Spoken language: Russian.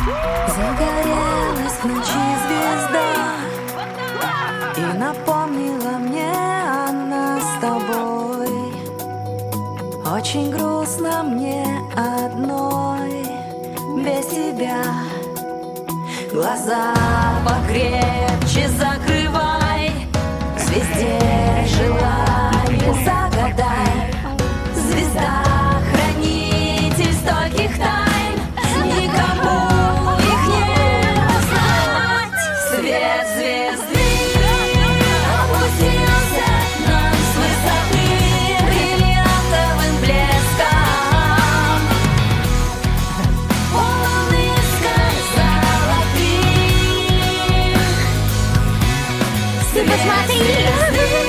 Загорелась в ночи звезда и напомнила мне она с тобой. Очень грустно мне одной без тебя. Глаза покрепче закрывай, звезде желание загадай. Звезда, хранитель стольких тайн, никому их не узнать. Свет звезды опустился нам с высоты бриллиантовым блеском. Полныском золотых. Ты посмотри!